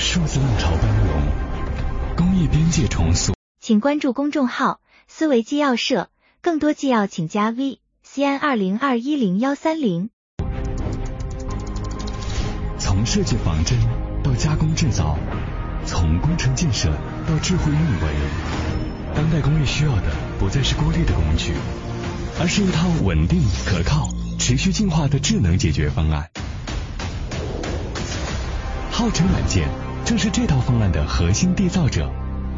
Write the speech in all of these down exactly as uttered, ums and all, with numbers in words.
数字浪潮奔涌，工业边界重塑。 请关注公众号思维纪要社，更多纪要请加 V C N 二零二一零一三零。 从设计仿真到加工制造，从工程建设到智慧运维，当代工业需要的不再是孤立的工具，而是一套稳定、可靠、持续进化的智能解决方案。浩辰软件正是这套方案的核心缔造者。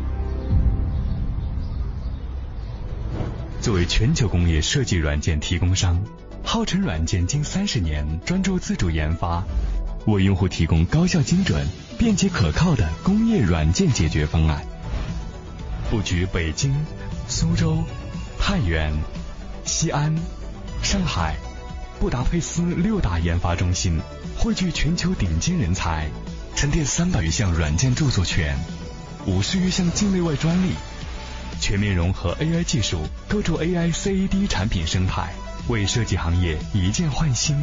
作为全球工业设计软件提供商，浩辰软件近三十年专注自主研发，为用户提供高效精准、便捷可靠的工业软件解决方案。布局北京、苏州、太原、西安、上海、布达佩斯六大研发中心，汇聚全球顶尖人才，沉淀三百余项软件著作权，五十余项境内外专利，全面融合 A I 技术，构筑 A I C A D 产品生态，为设计行业一键换新。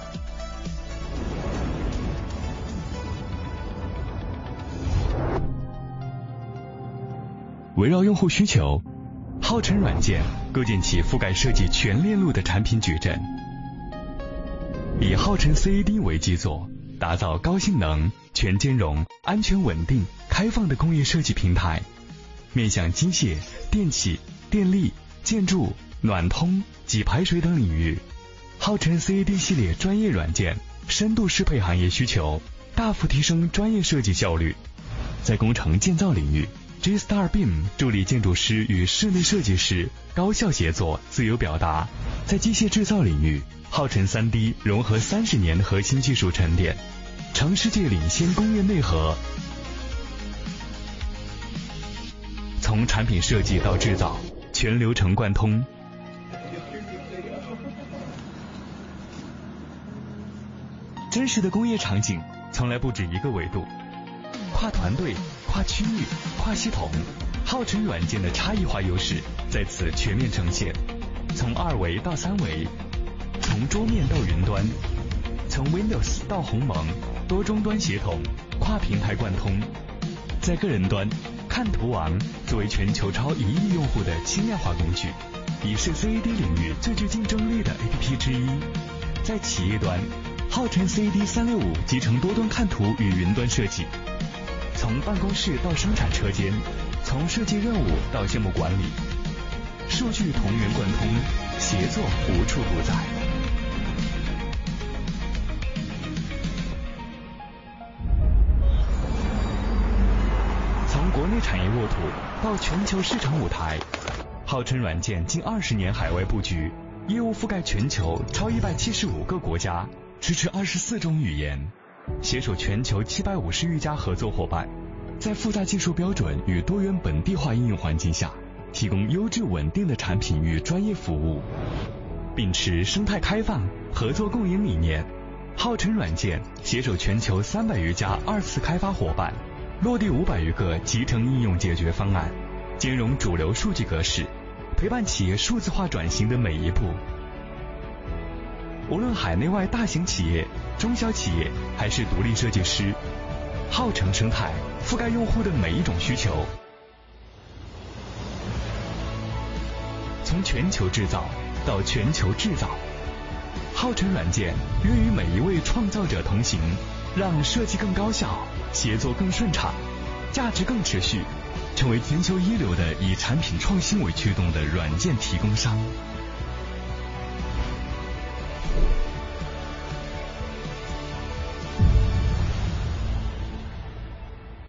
围绕用户需求，浩辰软件构建起覆盖设计全链路的产品矩阵，以浩辰 C A D 为基座，打造高性能、全兼容、安全稳定、开放的工业设计平台，面向机械、电气、电力、建筑、暖通及排水等领域。浩辰 C A D 系列专业软件深度适配行业需求，大幅提升专业设计效率。在工程建造领域， G-Star B I M 助力建筑师与室内设计师高效协作、自由表达。在机械制造领域，浩辰 三 D 融合三十年核心技术沉淀，成世界领先工业内核。从产品设计到制造，全流程贯通。真实的工业场景从来不止一个维度，跨团队、跨区域、跨系统，浩辰软件的差异化优势在此全面呈现。从二维到三维，从桌面到云端，从 Windows 到鸿蒙，多终端协同，跨平台贯通。在个人端，看图王作为全球超一亿用户的轻量化工具，已是 C A D 领域最具竞争力的 A P P 之一。在企业端，浩辰 C A D 三六五集成多端看图与云端设计，从办公室到生产车间，从设计任务到项目管理，数据同源贯通，协作无处不在。从国内产业沃土到全球市场舞台，浩辰软件近二十年海外布局，业务覆盖全球超一百七十五个国家，支持二十四种语言，携手全球七百五十余家合作伙伴，在复杂技术标准与多元本地化应用环境下，提供优质稳定的产品与专业服务。秉持生态开放、合作共赢理念，浩辰软件携手全球三百余家二次开发伙伴，落地五百余个集成应用解决方案，兼容主流数据格式，陪伴企业数字化转型的每一步。无论海内外大型企业、中小企业还是独立设计师，浩辰生态覆盖用户的每一种需求。从全球制造到全球制造，浩辰软件愿与每一位创造者同行，让设计更高效，协作更顺畅，价值更持续，成为全球一流的以产品创新为驱动的软件提供商。